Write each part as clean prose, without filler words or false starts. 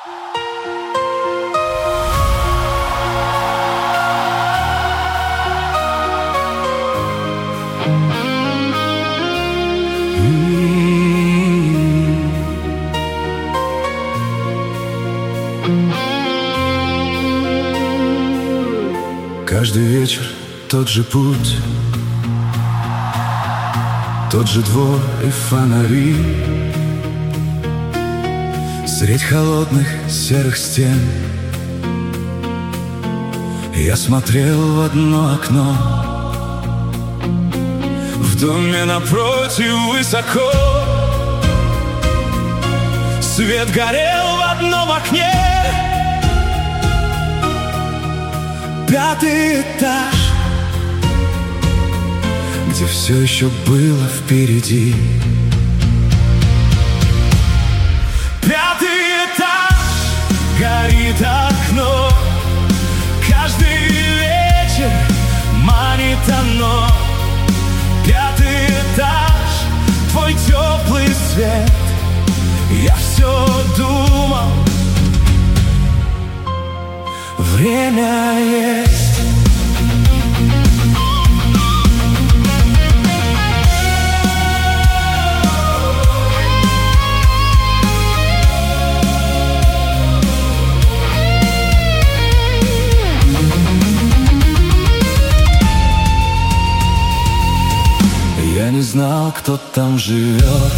Каждый вечер тот же путь, тот же двор и фонари. Средь холодных серых стен я смотрел в одно окно. В доме напротив высоко свет горел в одном окне. 5-й этаж, где все еще было впереди. 5-й этаж, горит окно. Каждый вечер манит оно. 5-й этаж, твой теплый свет. Я все думал, время есть. Я не знал, кто там живет,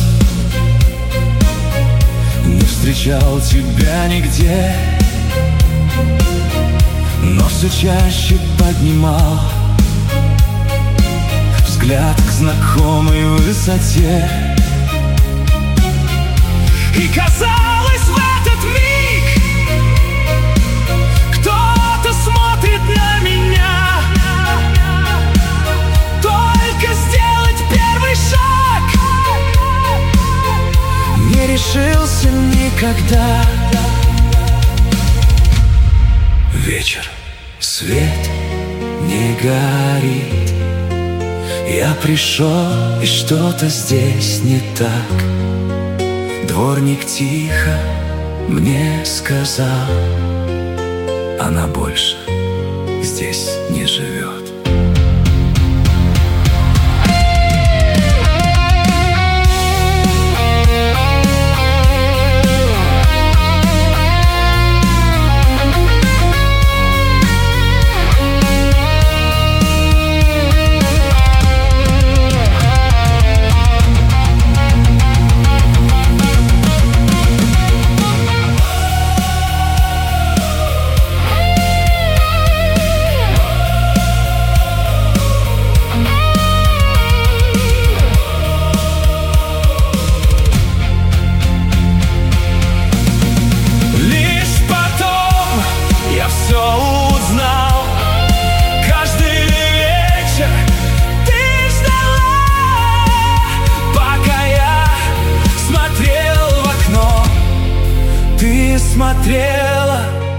не встречал тебя нигде, но все чаще поднимал взгляд к знакомой высоте. И казалось, в этот миг кто-то смотрит на меня. Только сделать первый шаг не решился никогда. Вечер, свет не горит. Я пришел, и что-то здесь не так. Дворник тихо мне сказал: она больше здесь не живет. Смотрела